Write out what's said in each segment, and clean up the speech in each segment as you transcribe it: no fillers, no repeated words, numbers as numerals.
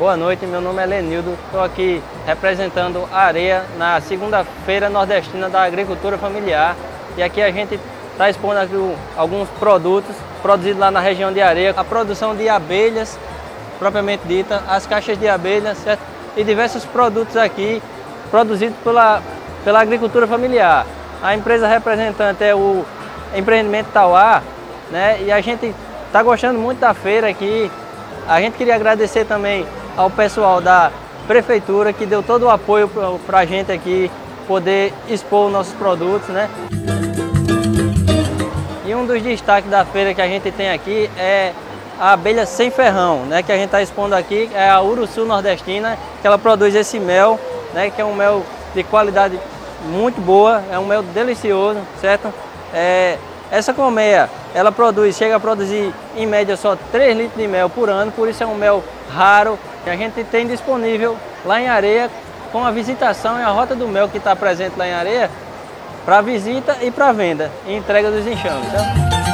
Boa noite, meu nome é Lenildo, estou aqui representando a Areia na segunda Feira Nordestina da Agricultura Familiar. E aqui a gente está expondo aqui alguns produtos produzidos lá na região de Areia. A produção de abelhas, propriamente dita, as caixas de abelhas, certo? E diversos produtos aqui produzidos pela agricultura familiar. A empresa representante é o Empreendimento Tauá, né? E a gente está gostando muito da feira aqui. A gente queria agradecer também ao pessoal da prefeitura que deu todo o apoio para a gente aqui poder expor os nossos produtos, né? E um dos destaques da feira que a gente tem aqui é a abelha sem ferrão, né? Que a gente está expondo aqui, é a Uruçu nordestina, que ela produz esse mel, né? Que é um mel de qualidade muito boa, é um mel delicioso, certo? Essa colmeia, ela chega a produzir em média só 3 litros de mel por ano, por isso é um mel raro. A gente tem disponível lá em Areia, com a visitação e a rota do mel que está presente lá em Areia, para visita e para venda e entrega dos enxames. Tá?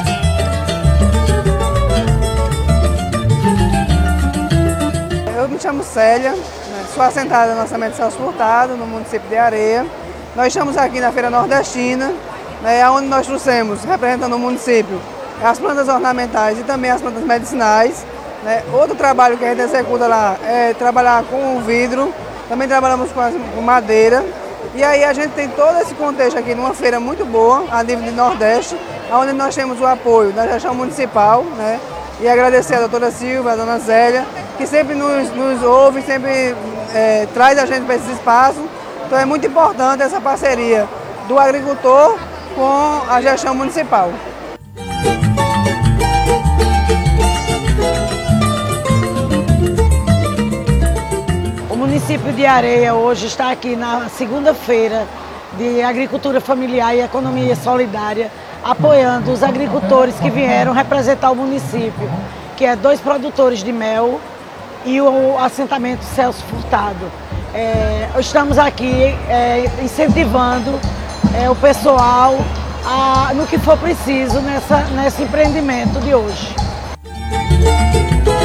Eu me chamo Célia, né? Sou assentada no assentamento Celso Furtado, no município de Areia. Nós estamos aqui na Feira Nordestina, né, onde nós trouxemos, representando o município, as plantas ornamentais e também as plantas medicinais. Né. Outro trabalho que a gente executa lá é trabalhar com o vidro, também trabalhamos com madeira. E aí a gente tem todo esse contexto aqui numa feira muito boa, a nível de Nordeste, onde nós temos o apoio da gestão municipal, né, e agradecer a doutora Silva, a dona Zélia, que sempre nos ouve, sempre traz a gente para esse espaço. Então é muito importante essa parceria do agricultor com a gestão municipal. O município de Areia hoje está aqui na segunda feira de agricultura familiar e economia solidária, apoiando os agricultores que vieram representar o município, que é 2 produtores de mel e o assentamento Celso Furtado. Estamos aqui incentivando o pessoal no que for preciso nesse empreendimento de hoje.